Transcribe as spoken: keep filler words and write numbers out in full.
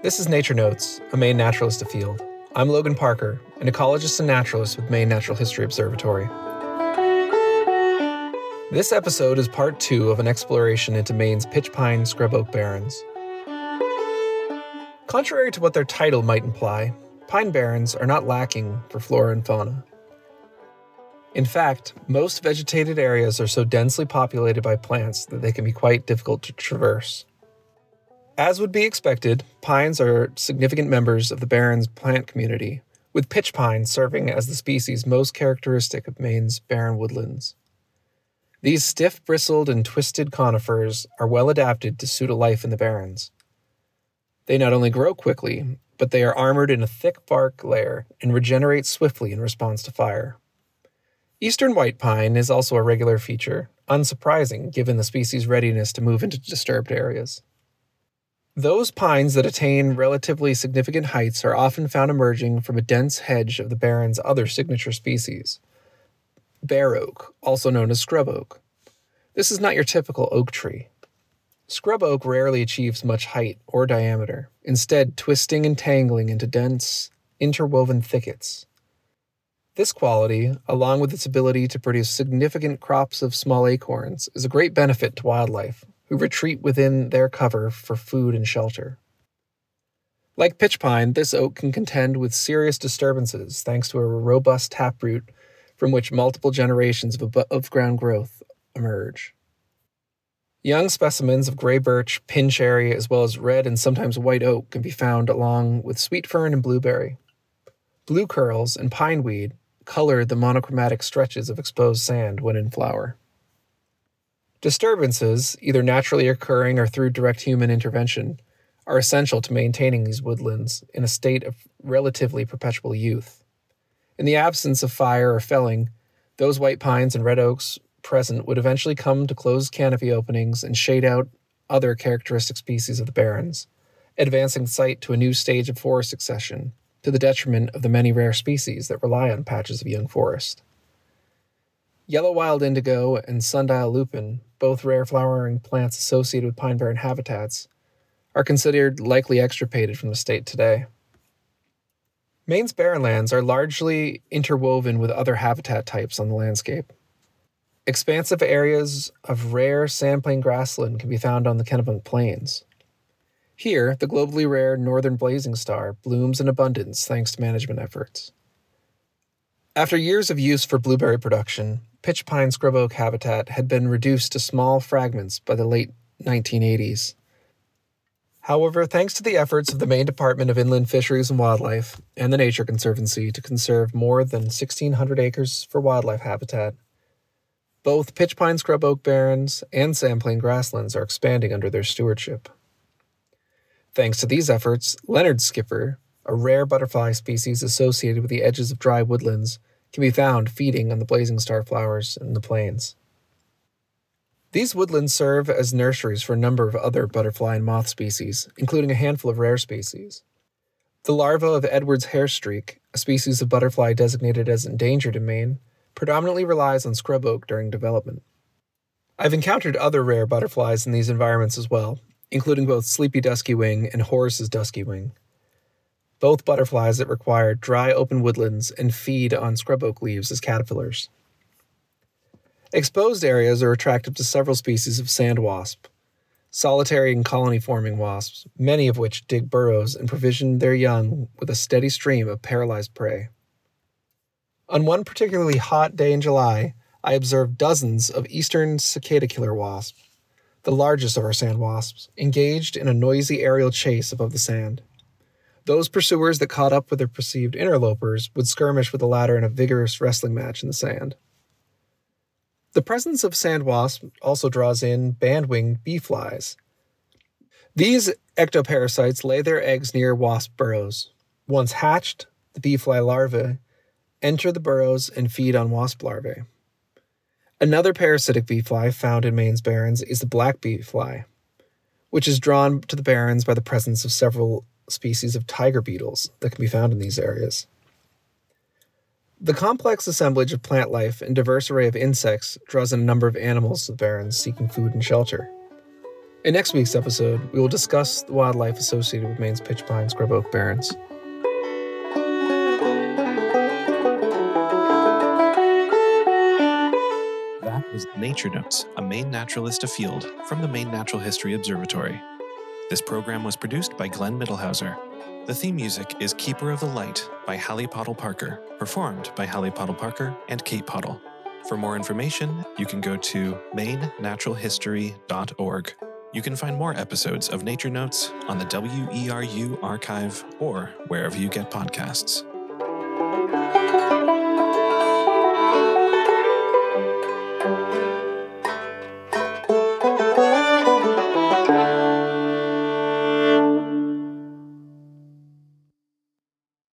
This is Nature Notes, a Maine naturalist afield. I'm Logan Parker, an ecologist and naturalist with Maine Natural History Observatory. This episode is part two of an exploration into Maine's pitch pine scrub oak barrens. Contrary to what their title might imply, pine barrens are not lacking for flora and fauna. In fact, most vegetated areas are so densely populated by plants that they can be quite difficult to traverse. As would be expected, pines are significant members of the barrens plant community, with pitch pine serving as the species most characteristic of Maine's barren woodlands. These stiff-bristled and twisted conifers are well adapted to suit a life in the barrens. They not only grow quickly, but they are armored in a thick bark layer and regenerate swiftly in response to fire. Eastern white pine is also a regular feature, unsurprising given the species' readiness to move into disturbed areas. Those pines that attain relatively significant heights are often found emerging from a dense hedge of the barren's other signature species, bare oak, also known as scrub oak. This is not your typical oak tree. Scrub oak rarely achieves much height or diameter, instead twisting and tangling into dense, interwoven thickets. This quality, along with its ability to produce significant crops of small acorns, is a great benefit to wildlife, who retreat within their cover for food and shelter. Like pitch pine, this oak can contend with serious disturbances thanks to a robust taproot from which multiple generations of above-ground growth emerge. Young specimens of gray birch, pin cherry, as well as red and sometimes white oak can be found along with sweet fern and blueberry. Blue curls and pineweed color the monochromatic stretches of exposed sand when in flower. Disturbances, either naturally occurring or through direct human intervention, are essential to maintaining these woodlands in a state of relatively perpetual youth. In the absence of fire or felling, those white pines and red oaks present would eventually come to closed canopy openings and shade out other characteristic species of the barrens, advancing the site to a new stage of forest succession, to the detriment of the many rare species that rely on patches of young forest. Yellow wild indigo and sundial lupin, both rare flowering plants associated with pine barren habitats, are considered likely extirpated from the state today. Maine's barrenlands are largely interwoven with other habitat types on the landscape. Expansive areas of rare sandplain grassland can be found on the Kennebunk Plains. Here, the globally rare northern blazing star blooms in abundance thanks to management efforts. After years of use for blueberry production, pitch pine scrub oak habitat had been reduced to small fragments by the late nineteen eighties. However, thanks to the efforts of the Maine Department of Inland Fisheries and Wildlife and the Nature Conservancy to conserve more than sixteen hundred acres for wildlife habitat, both pitch pine scrub oak barrens and sandplain grasslands are expanding under their stewardship. Thanks to these efforts, Leonard's skipper, a rare butterfly species associated with the edges of dry woodlands, can be found feeding on the blazing star flowers in the plains. These woodlands serve as nurseries for a number of other butterfly and moth species, including a handful of rare species. The larva of Edwards hairstreak, a species of butterfly designated as endangered in Maine, predominantly relies on scrub oak during development. I've encountered other rare butterflies in these environments as well, including both sleepy dusky wing and Horace's dusky wing, both butterflies that require dry open woodlands and feed on scrub oak leaves as caterpillars. Exposed areas are attractive to several species of sand wasp, solitary and colony-forming wasps, many of which dig burrows and provision their young with a steady stream of paralyzed prey. On one particularly hot day in July, I observed dozens of eastern cicada killer wasps, the largest of our sand wasps, engaged in a noisy aerial chase above the sand. Those pursuers that caught up with their perceived interlopers would skirmish with the latter in a vigorous wrestling match in the sand. The presence of sand wasp also draws in band-winged bee flies. These ectoparasites lay their eggs near wasp burrows. Once hatched, the bee fly larvae enter the burrows and feed on wasp larvae. Another parasitic bee fly found in Maine's barrens is the black bee fly, which is drawn to the barrens by the presence of several species of tiger beetles that can be found in these areas. The complex assemblage of plant life and diverse array of insects draws in a number of animals to the barrens seeking food and shelter. In next week's episode, we will discuss the wildlife associated with Maine's pitch pine scrub oak barrens. That was Nature Notes, a Maine naturalist afield from the Maine Natural History Observatory. This program was produced by Glenn Middlehauser. The theme music is Keeper of the Light by Hallie Pottle Parker, performed by Hallie Pottle Parker and Kate Pottle. For more information, you can go to maine natural history dot org. You can find more episodes of Nature Notes on the W E R U archive or wherever you get podcasts.